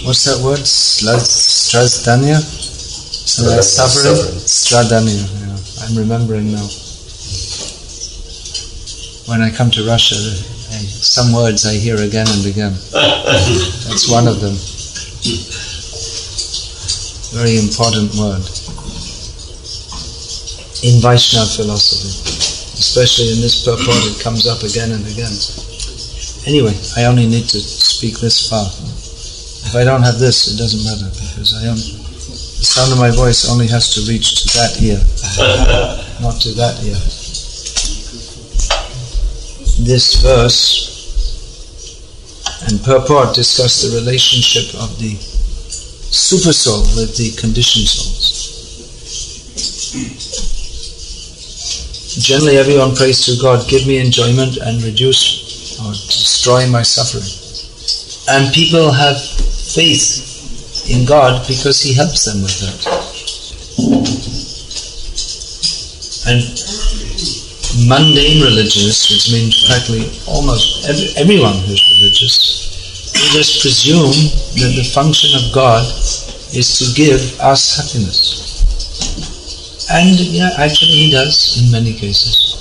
what's that word? Strazdanya? Suffering? Stradanya, yeah. I'm remembering now. When I come to Russia, some words I hear again and again. That's one of them. Very important word. In Vaishnava philosophy. Especially in this purport, it comes up again and again. Anyway, I only need to speak this far. If I don't have this, it doesn't matter, because the sound of my voice only has to reach to that ear, not to that ear. This verse and purport discuss the relationship of the supersoul with the conditioned souls. Generally, everyone prays to God, give me enjoyment and reduce or destroy my suffering. And people have faith in God because He helps them with that. And mundane religious, which means practically almost everyone who's religious, they just presume that the function of God is to give us happiness. And yeah, actually He does in many cases.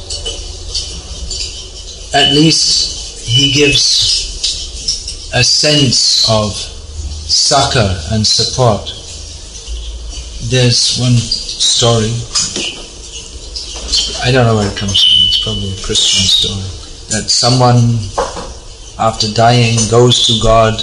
At least He gives a sense of succor and support. There's one story, I don't know where it comes from, it's probably a Christian story, that someone after dying goes to God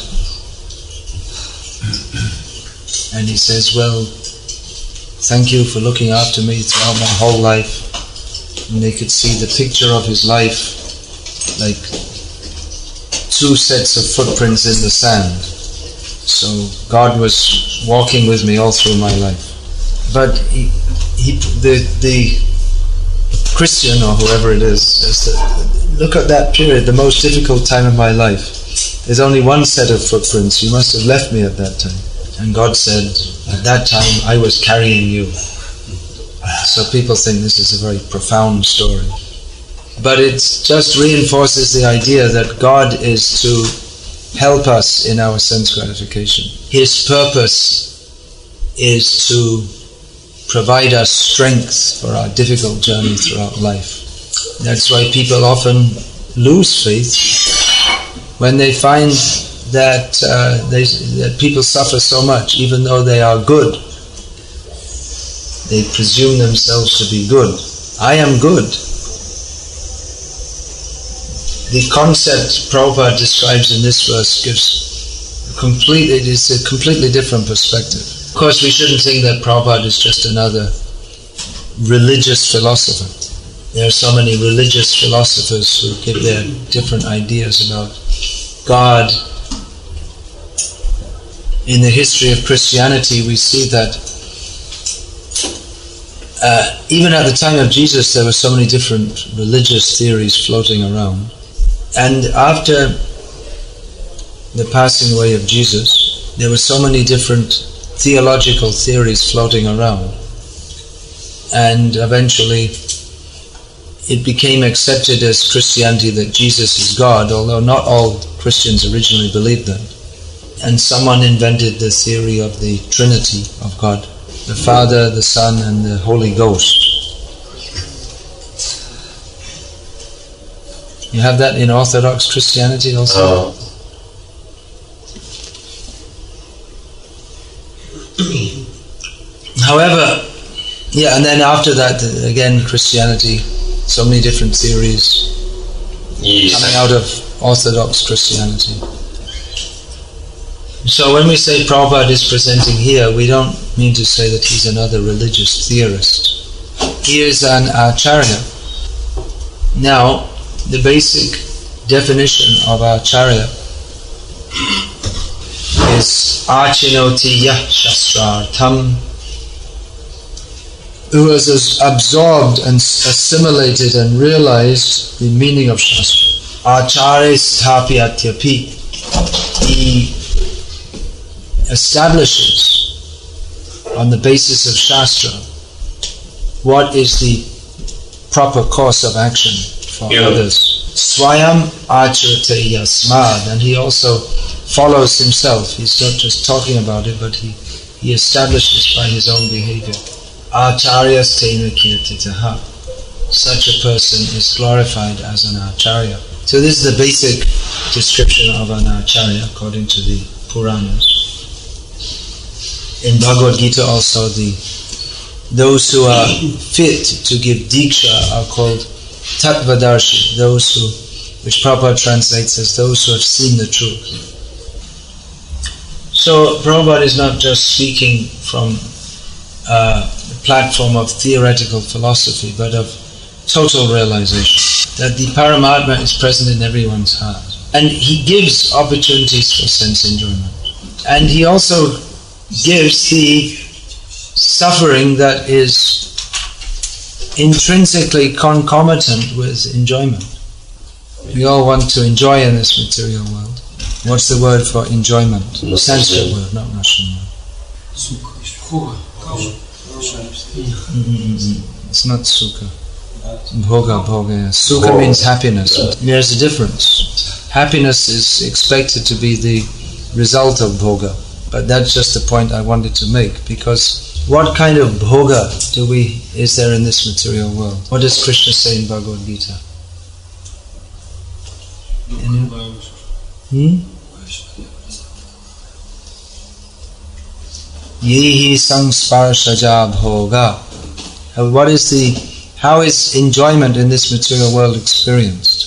and he says, well, thank you for looking after me throughout my whole life. And they could see the picture of his life like 2 sets of footprints in the sand. So God was walking with me all through my life. But the Christian or whoever it is says that, look at that period, the most difficult time of my life. There's only 1 set of footprints. You must have left me at that time. And God said, at that time I was carrying you. So people think this is a very profound story. But it just reinforces the idea that God is to help us in our sense gratification. His purpose is to provide us strength for our difficult journey throughout life. That's why people often lose faith when they find that that people suffer so much, even though they are good. They presume themselves to be good. I am good. The concept Prabhupada describes in this verse gives a completely different perspective. Of course, we shouldn't think that Prabhupada is just another religious philosopher. There are so many religious philosophers who give their different ideas about God. In the history of Christianity, we see that even at the time of Jesus, there were so many different religious theories floating around. And after the passing away of Jesus, there were so many different theological theories floating around. And eventually, it became accepted as Christianity that Jesus is God, although not all Christians originally believed that. And someone invented the theory of the Trinity of God, the Father, the Son, and the Holy Ghost. You have that in Orthodox Christianity also? However, yeah, and then after that, again, Christianity, so many different theories coming out of Orthodox Christianity. So when we say Prabhupada is presenting here, we don't mean to say that he's another religious theorist. He is an Acharya. Now, the basic definition of Acharya is Achinoti Yah Shastrartham, who has absorbed and assimilated and realized the meaning of Shastra. Acharya Sthapyatyapi. He establishes on the basis of Shastra what is the proper course of action for others. Swayam acharate yasmad, and he also follows himself. He's not just talking about it, but he establishes by his own behavior. Acharyastena kirtitaha. Such a person is glorified as an acharya. So this is the basic description of an acharya according to the Puranas. In Bhagavad Gita also, those who are fit to give diksha are called tattvadarshi, which Prabhupada translates as those who have seen the truth. So Prabhupada is not just speaking from the platform of theoretical philosophy, but of total realization, that the Paramatma is present in everyone's heart. And he gives opportunities for sense enjoyment. And he also gives the suffering that is intrinsically concomitant with enjoyment. We all want to enjoy in this material world. What's the word for enjoyment? Sanskrit word, not Russian word. It's not sukha. Bhoga. Sukha means happiness. There's a difference. Happiness is expected to be the result of bhoga. But that's just the point I wanted to make, because what kind of bhoga is there in this material world? What does Krishna say in Bhagavad Gita? Yehi sangsparshaja bhoga. How is enjoyment in this material world experienced?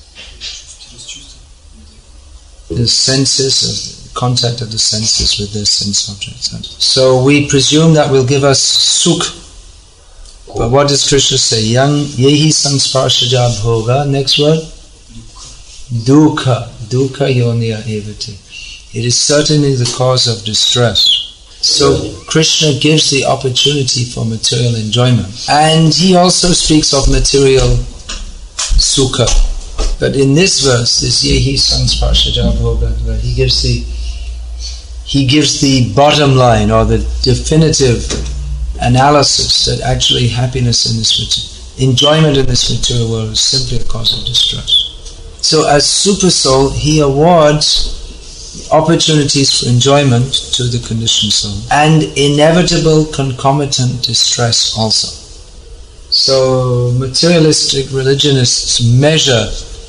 The senses, contact of the senses with their sense objects. So we presume that will give us sukh. But what does Krishna say? Yehi sangsparshaja bhoga. Next word? Dukkha. Dukkha yoniya evati. It is certainly the cause of distress. So Krishna gives the opportunity for material enjoyment. And he also speaks of material sukha. But in this verse, this yehi sangsparshaja bhoga, he gives the bottom line or the definitive analysis that actually happiness in this enjoyment in this material world is simply a cause of distress. So as Super Soul, he awards opportunities for enjoyment to the conditioned soul and inevitable concomitant distress also. So materialistic religionists measure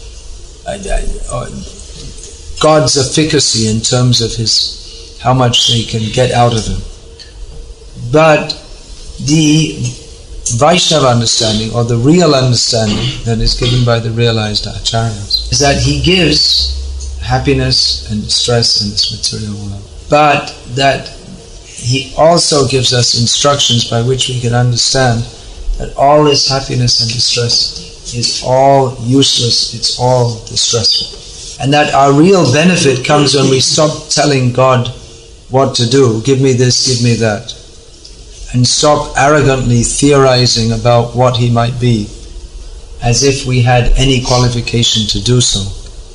God's efficacy in terms of how much they can get out of him. But the Vaishnava understanding, or the real understanding that is given by the realized acharyas, is that he gives happiness and distress in this material world, but that he also gives us instructions by which we can understand that all this happiness and distress is all useless, it's all distressful. And that our real benefit comes when we stop telling God what to do, give me this, give me that, and stop arrogantly theorizing about what he might be, as if we had any qualification to do so.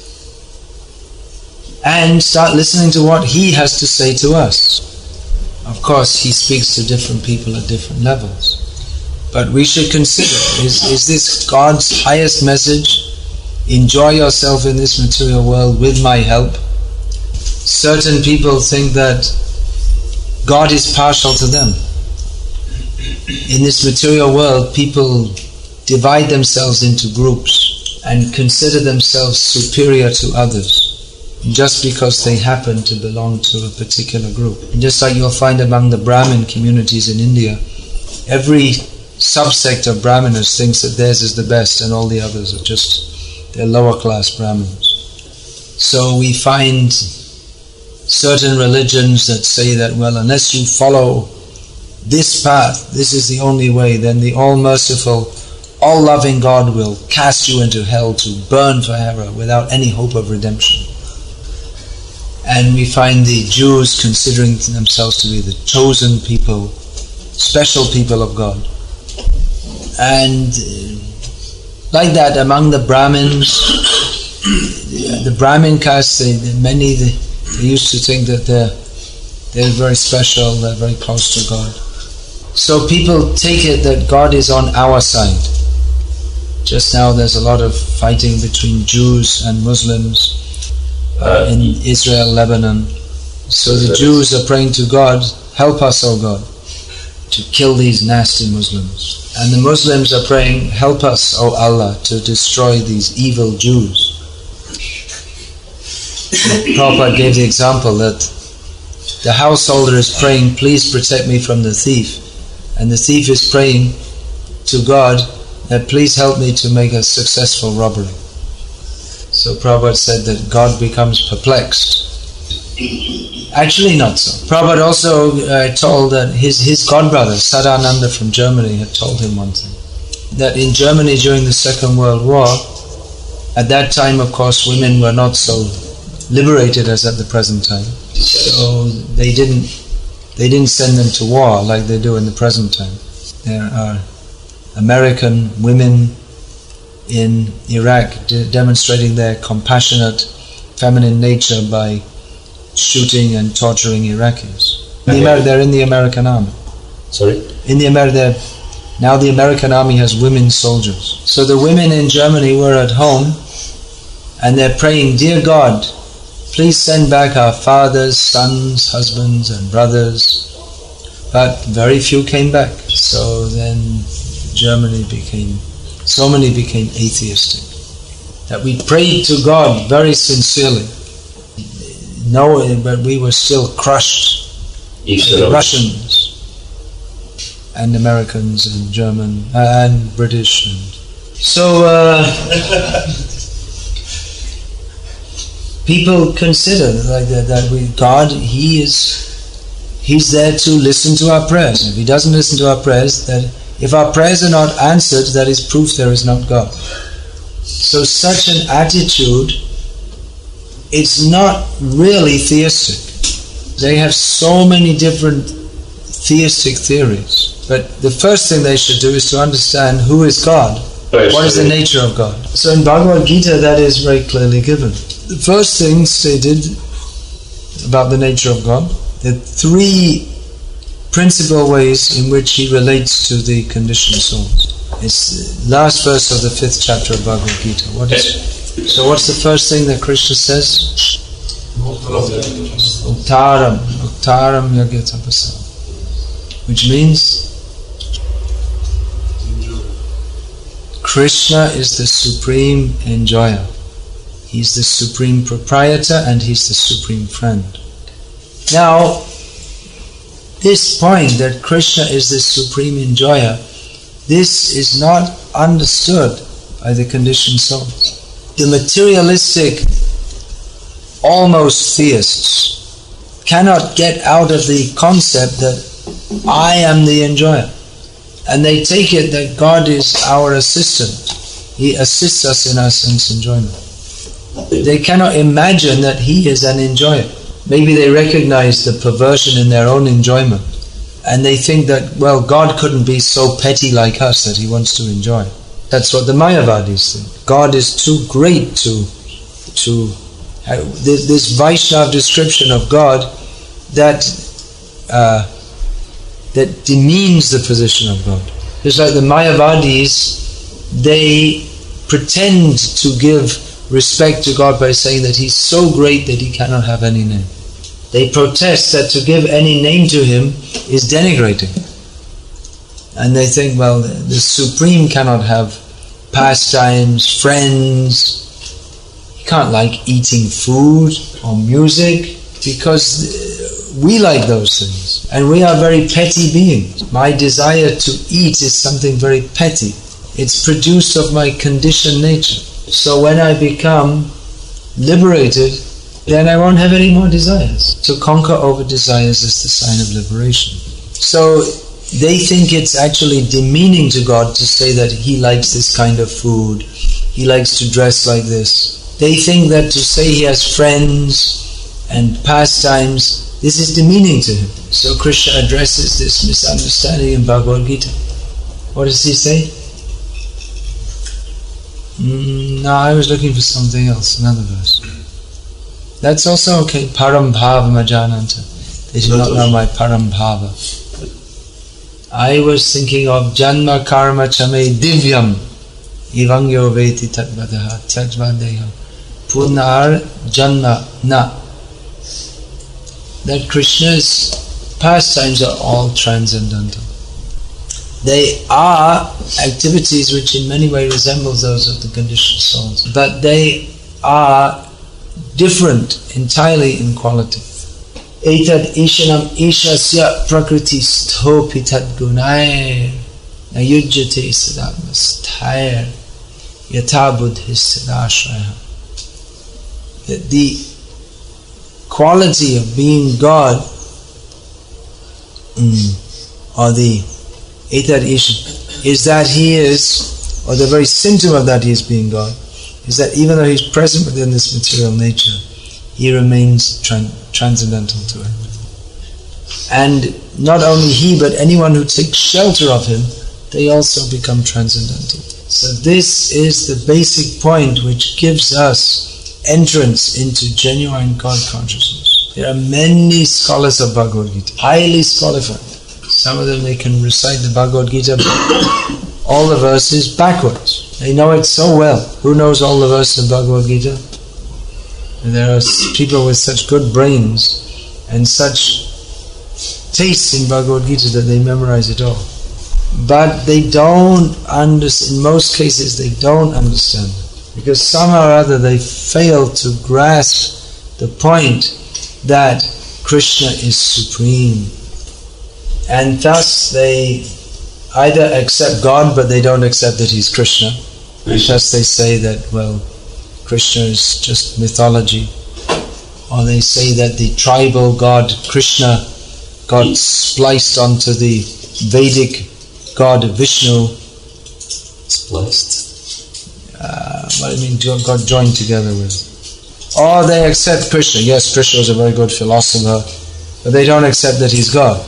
And start listening to what he has to say to us. Of course, he speaks to different people at different levels. But we should consider, is this God's highest message? Enjoy yourself in this material world with my help. Certain people think that God is partial to them. In this material world, people divide themselves into groups and consider themselves superior to others just because they happen to belong to a particular group. And just like you'll find among the Brahmin communities in India, every subsect of Brahmanas thinks that theirs is the best and all the others are just they're lower class Brahmins. So we find certain religions that say that, well, unless you follow this path, this is the only way, then the all-merciful, all-loving God will cast you into hell to burn forever without any hope of redemption. And we find the Jews considering themselves to be the chosen people, special people of God. And like that, among the Brahmins, the Brahmin caste, they used to think that they're very special, they're very close to God. So people take it that God is on our side. Just now there's a lot of fighting between Jews and Muslims in Israel, Lebanon. So the Jews are praying to God, help us, O God, to kill these nasty Muslims. And the Muslims are praying, help us, O Allah, to destroy these evil Jews. Prabhupada gave the example that the householder is praying, please protect me from the thief. And the thief is praying to God that please help me to make a successful robbery. So Prabhupada said that God becomes perplexed. Actually not so. Prabhupada also told that his godbrother, Sadananda from Germany, had told him one thing. That in Germany during the Second World War, at that time of course women were not so liberated as at the present time. So they didn't send them to war like they do in the present time. There are American women in Iraq demonstrating their compassionate feminine nature by shooting and torturing Iraqis. They're in the American army. Sorry? Now the American army has women soldiers. So the women in Germany were at home and they're praying, dear God, please send back our fathers, sons, husbands and brothers. But very few came back. So then so many became atheistic. That we prayed to God very sincerely, knowing but we were still crushed. The Russians and Americans and German and British. So people consider like that God, He's there to listen to our prayers. If He doesn't listen to our prayers, that if our prayers are not answered, that is proof there is not God. So such an attitude, it's not really theistic. They have so many different theistic theories. But the first thing they should do is to understand who is God. What is the nature of God? So in Bhagavad Gita that is very clearly given. The first thing stated about the nature of God, the three principal ways in which He relates to the conditioned souls. It's the last verse of the 5th chapter of Bhagavad Gita. So what's the first thing that Krishna says? Uktaram Yagyatapasa. Which means Krishna is the supreme enjoyer. He's the supreme proprietor and He's the supreme friend. Now, this point that Krishna is the supreme enjoyer, this is not understood by the conditioned souls. The materialistic, almost theists cannot get out of the concept that I am the enjoyer. And they take it that God is our assistant. He assists us in our sense enjoyment. They cannot imagine that He is an enjoyer. Maybe they recognize the perversion in their own enjoyment. And they think that, well, God couldn't be so petty like us that He wants to enjoy. That's what the Mayavadis think. God is too great to this Vaishnava description of God that demeans the position of God. Just like the Mayavadis, they pretend to give respect to God by saying that He's so great that He cannot have any name. They protest that to give any name to Him is denigrating. And they think, well, the Supreme cannot have pastimes, friends. He can't like eating food or music because we like those things. And we are very petty beings. My desire to eat is something very petty. It's produced of my conditioned nature. So when I become liberated, then I won't have any more desires. To conquer over desires is the sign of liberation. So they think it's actually demeaning to God to say that He likes this kind of food, He likes to dress like this. They think that to say He has friends and pastimes, this is demeaning to Him. So Krishna addresses this misunderstanding in Bhagavad Gita. What does He say? No, I was looking for something else, another verse. That's also okay. Param Bhava Majananta. They do not know my Param Bhava. I was thinking of Janma Karma Chame Divyam Ivangyo Veti Tatvadaha Tajvadeha punar janma na. That Krishna's pastimes are all transcendental. They are activities which in many ways resemble those of the conditioned souls, but they are different entirely in quality. Etad ishanam ishasya prakriti sthopitat gunai nayujyate sadatmasthayar yatha buddhis sadashraya. The quality of being God, or the Etad Ishan, is that he is, or the very symptom of that he is being God, is that even though he is present within this material nature, he remains transcendental to it. And not only he, but anyone who takes shelter of him, they also become transcendental. So this is the basic point which gives us entrance into genuine God consciousness. There are many scholars of Bhagavad Gita, highly qualified. Some of them, they can recite the Bhagavad Gita, all the verses backwards. They know it so well. Who knows all the verses of Bhagavad Gita? And there are people with such good brains and such taste in Bhagavad Gita that they memorize it all. But they don't understand, in most cases they don't understand it. Because somehow or other they fail to grasp the point that Krishna is supreme. And thus they either accept God but they don't accept that he's Krishna. And thus they say that, well, Krishna is just mythology. Or they say that the tribal god Krishna got spliced onto the Vedic god Vishnu. Spliced? What I mean, got joined together with. Or they accept Krishna. Yes, Krishna was a very good philosopher, but they don't accept that he's God.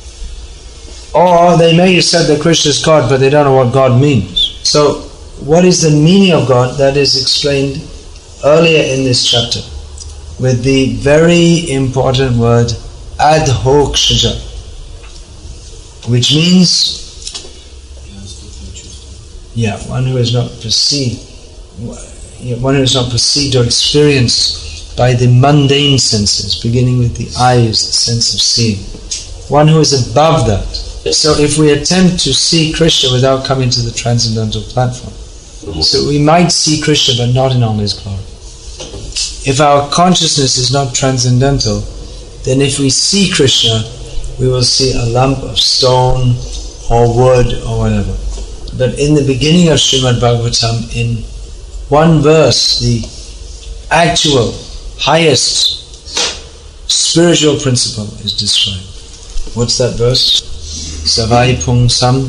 Or they may accept that Krishna is God, but they don't know what God means. So, what is the meaning of God? That is explained earlier in this chapter with the very important word adhokshaja, which means one who is not perceived, one who is not perceived or experienced by the mundane senses, beginning with the eyes, the sense of seeing. One who is above that. So if we attempt to see Krishna without coming to the transcendental platform, so we might see Krishna but not in all his glory. If our consciousness is not transcendental, then if we see Krishna, we will see a lump of stone or wood or whatever. But in the beginning of Srimad Bhagavatam, in one verse, the actual, highest spiritual principle is described. What's that verse? Savai pungsam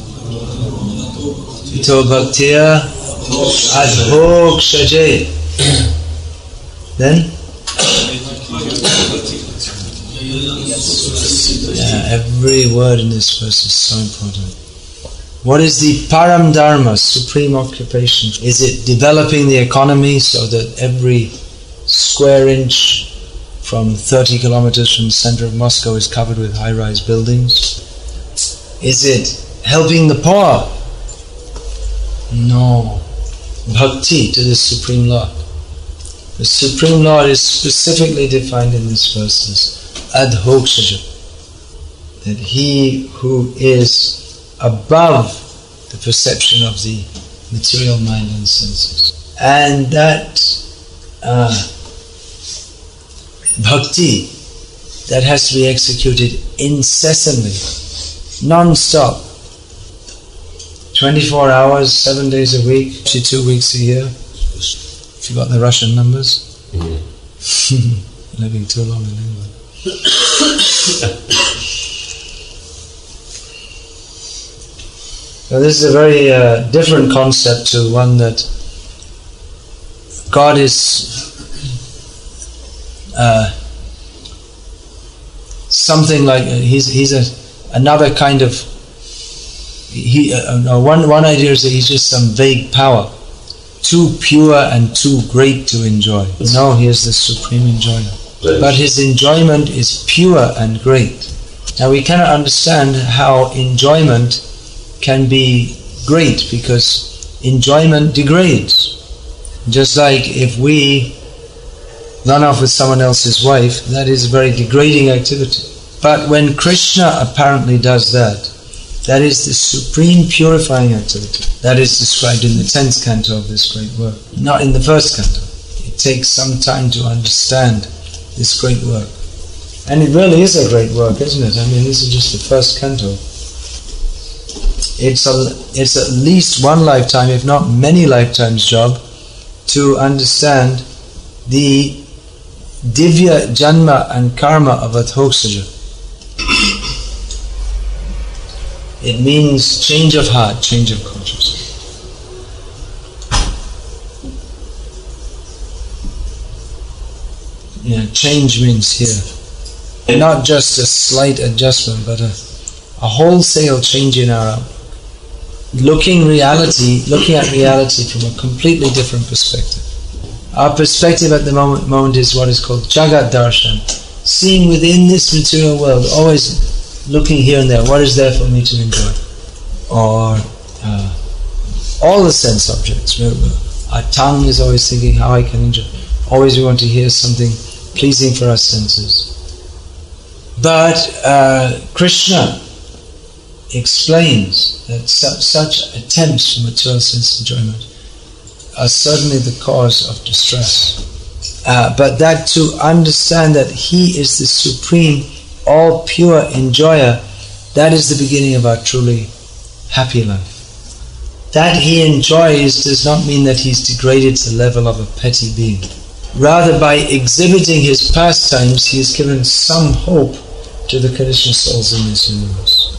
ito bhaktiya adhokshaje. Then? Every word in this verse is so important. What is the param dharma, supreme occupation? Is it developing the economy so that every square inch from 30 kilometers from the center of Moscow is covered with high-rise buildings? Is it helping the poor? No. Bhakti to the Supreme Lord. The Supreme Lord is specifically defined in this verse as adhokshaja, that he who is above the perception of the material mind and senses. And that bhakti that has to be executed incessantly, non-stop, 24 hours, 7 days a week, 52 weeks a year. If you got the Russian numbers? Living too long in England. Now this is a very different concept to one that God is something like he's another kind of one idea is that he's just some vague power, too pure and too great to enjoy. No, he is the supreme enjoyer, but his enjoyment is pure and great. Now we cannot understand how enjoyment can be great, because enjoyment degrades. Just like if we run off with someone else's wife, that is a very degrading activity. But when Krishna apparently does that, that is the supreme purifying activity. That is described in the 10th canto of this great work, not in the 1st canto. It takes some time to understand this great work. And it really is a great work, isn't it? I mean, this is just the 1st canto. It's at least one lifetime, if not many lifetimes job, to understand the Divya Janma and Karma of Adhoksaja. It means change of heart, change of consciousness. Change means here not just a slight adjustment, but a wholesale change in our looking at reality from a completely different perspective. Our perspective at the moment is what is called Jagat Darshan, seeing within this material world, always looking here and there, what is there for me to enjoy? Or all the sense objects. Our tongue is always thinking how I can enjoy. Always we want to hear something pleasing for our senses. But Krishna explains that such attempts for material sense enjoyment are certainly the cause of distress. But that to understand that He is the supreme, all pure enjoyer, that is the beginning of our truly happy life. That He enjoys does not mean that He's degraded to the level of a petty being. Rather, by exhibiting His pastimes, He has given some hope to the conditioned souls in this universe.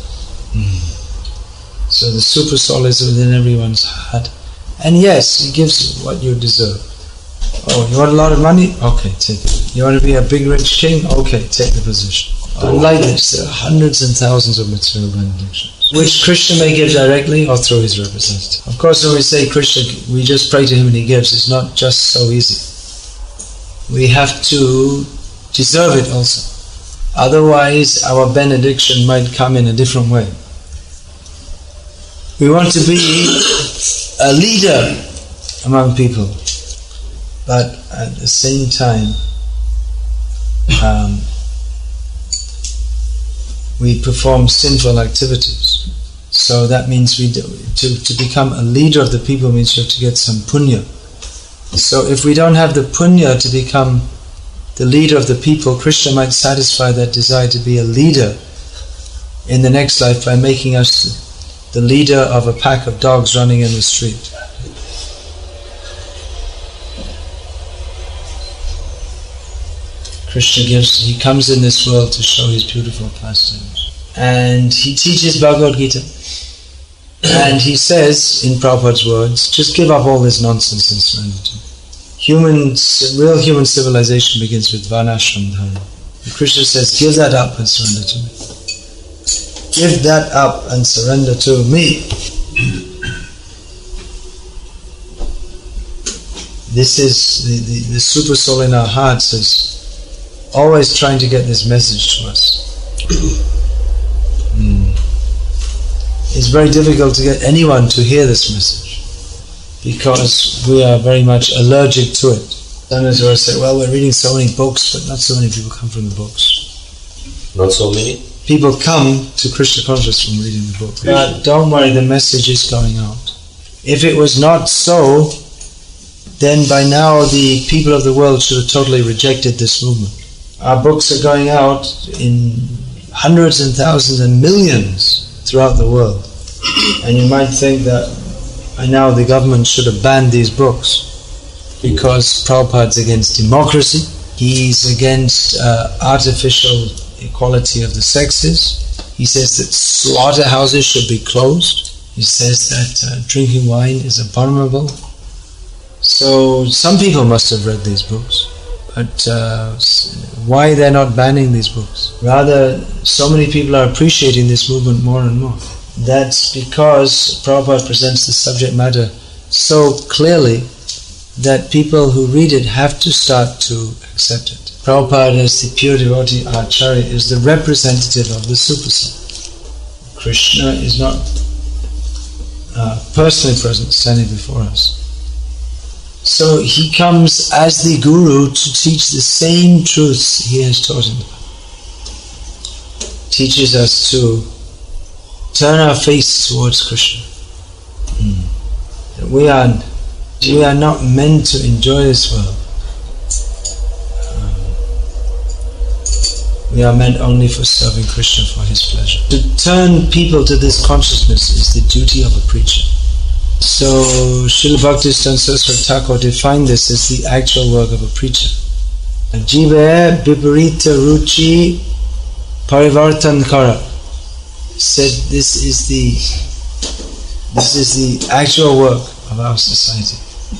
So the super soul is within everyone's heart. And yes, He gives what you deserve. Oh, you want a lot of money? Okay, take it. You want to be a big rich king? Okay, take the position. Unlike this, there are hundreds and thousands of material benedictions, which Krishna may give directly or through His representative. Of course, when we say Krishna, we just pray to Him and He gives. It's not just so easy. We have to deserve it also. Otherwise, our benediction might come in a different way. We want to be a leader among people, but at the same time, we perform sinful activities. So that means to become a leader of the people means you have to get some punya. So if we don't have the punya to become the leader of the people, Krishna might satisfy that desire to be a leader in the next life by making us the leader of a pack of dogs running in the street. Krishna He comes in this world to show His beautiful pastimes. And He teaches Bhagavad Gita. And He says, in Prabhupada's words, just give up all this nonsense and surrender to me. Real human civilization begins with Varnashram Dharma. And Krishna says, give that up and surrender to me. Give that up and surrender to me. This is the super soul in our hearts is always trying to get this message to us. It's very difficult to get anyone to hear this message because we are very much allergic to it. Sometimes we say, well, we're reading so many books, but not so many people come from the books. Not so many? People come to Krishna consciousness from reading the book. But don't worry, the message is going out. If it was not so, then by now the people of the world should have totally rejected this movement. Our books are going out in hundreds and thousands and millions throughout the world. And you might think that by now the government should have banned these books because Prabhupada's against democracy, he's against artificial equality of the sexes. He says that slaughterhouses should be closed. He says that drinking wine is abominable. So some people must have read these books. But why they're not banning these books? Rather, so many people are appreciating this movement more and more. That's because Prabhupada presents the subject matter so clearly that people who read it have to start to accept it. Prabhupada, as the pure devotee Acharya, is the representative of the Super Soul. Krishna is not personally present, standing before us. So he comes as the Guru to teach the same truths he has taught him. Teaches us to turn our face towards Krishna. We are not meant to enjoy this world. We are meant only for serving Krishna for his pleasure. To turn people to this consciousness is the duty of a preacher. So Srila Bhaktisiddhanta Saraswati Thakur defined this as the actual work of a preacher. Jive viparita ruchi parivartan kara. Said this is the actual work of our society.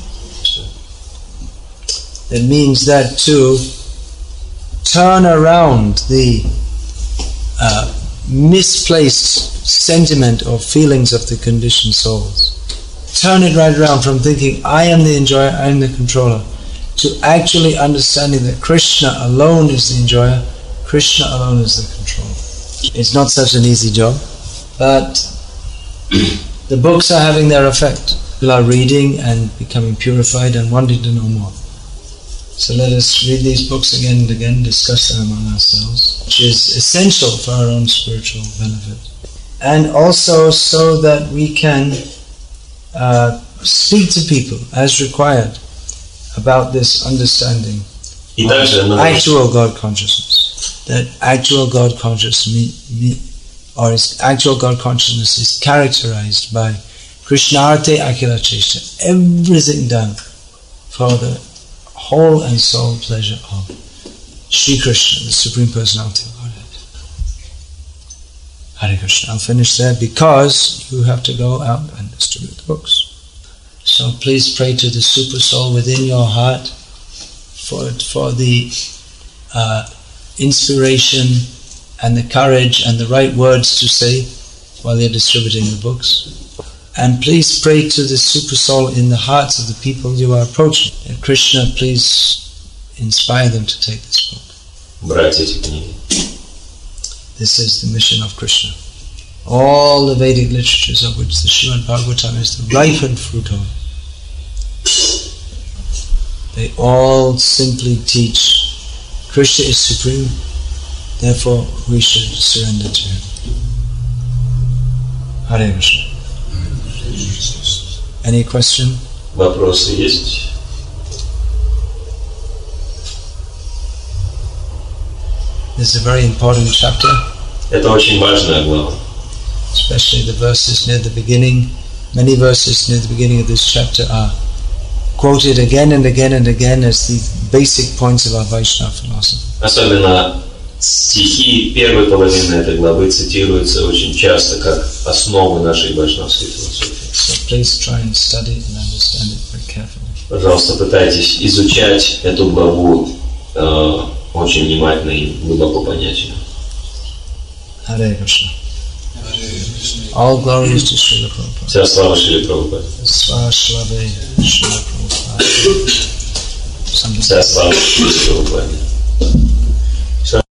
It means that to turn around the misplaced sentiment or feelings of the conditioned souls. Turn it right around from thinking, I am the enjoyer, I am the controller, to actually understanding that Krishna alone is the enjoyer, Krishna alone is the controller. It's not such an easy job, but the books are having their effect. People are reading and becoming purified and wanting to know more. So let us read these books again and again, discuss them among ourselves, which is essential for our own spiritual benefit. And also so that we can speak to people as required about this understanding of actual God consciousness. That actual God consciousness actual God consciousness is characterized by Krishnarte Akila Cheshta, everything done for the whole and sole pleasure of Sri Krishna, the Supreme Personality of Godhead. Hare Krishna. I'll finish there because you have to go out and distribute the books. So please pray to the Super Soul within your heart for the inspiration and the courage and the right words to say while you're distributing the books. And please pray to the Super Soul in the hearts of the people you are approaching. And Krishna, please inspire them to take this book. This is the mission of Krishna. All the Vedic literatures of which the Srimad Bhagavatam is the ripened fruit of, they all simply teach Krishna is supreme, therefore we should surrender to him. Hare Krishna. Any question? Вопросы есть? This is a very important chapter. Это очень важная глава. Especially the verses near the beginning. Many verses near the beginning of this chapter are quoted again and again and again as the basic points of our Vaishnava philosophy. Особенно стихи первой половины этой главы цитируются очень часто как основы нашей вайшнавской философии. So please try and study and understand it very carefully. Пожалуйста, пытайтесь изучать эту главу очень внимательно и глубоко понять ее. Hare Krishna. All glories to Srila Prabhupada. Вся слава Шриле Прабхупаде. Swashlave Srila Prabhupada. Вся слава Шриле Прабхупаде.